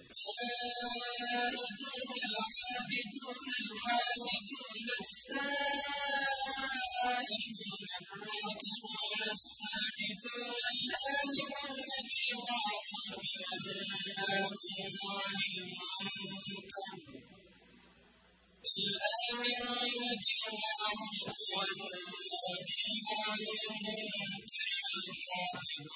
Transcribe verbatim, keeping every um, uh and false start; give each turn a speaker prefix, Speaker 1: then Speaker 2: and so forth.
Speaker 1: التائبون العابدون الحامدون السائحون الراكعون الساجدون الآمرون بالمعروف والناهون عن المنكر الآمرون بالمعروف والناهون عن المنكر والحافظون